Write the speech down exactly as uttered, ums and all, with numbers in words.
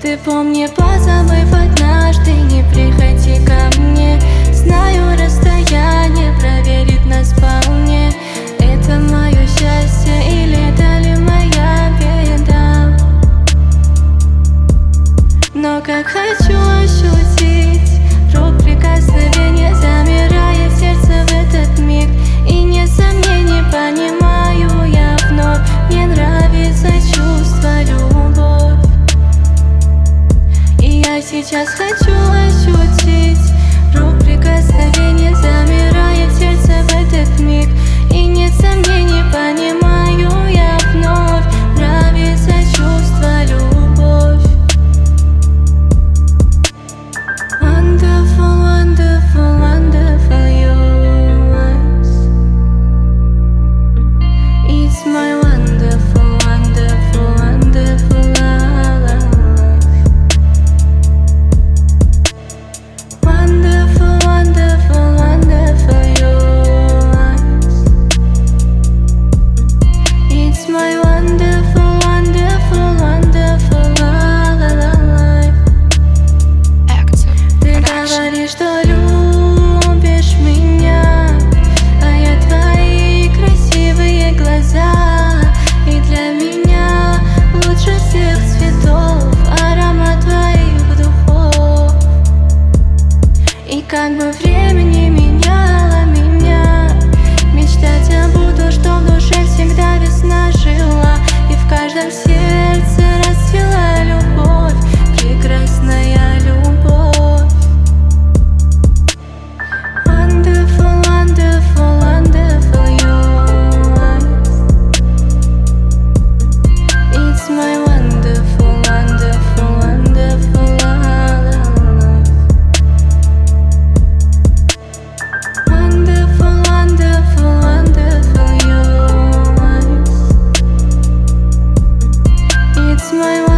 Ты помни, позабыв однажды, не приходи ко мне. Знаю, расстояние проверит нас вполне. Это мое счастье или это ли моя беда? Но как хочу ощутить рук прикосновения, замирает сердце в этот миг. И нет сомнений, понимаю я вновь, мне нравится чувство любовь. И я сейчас хочу ощутить рук прикосновения, замирает сердце в этот миг. И нет сомнений, понимаю я вновь, нравится чувство любовь. Wonderful, wonderful, wonderful yours. It's my wonderful, wonderful, wonderful life. Wonderful, wonderful, wonderful yours. It's my wonderful, wonderful, wonderful life. Ты говоришь, что любишь меня, а я твои красивые глаза. И для меня лучше всех цветов аромат твоих духов. И как бы время не меняло меня, мечтать я буду, что в душе всегда весна жила. И в каждом сердце расцвела любовь, прекрасная любовь. Wonderful, wonderful, wonderful yours. It's my wonderful, wonderful, wonderful life. Wonderful, wonderful, wonderful yours. It's my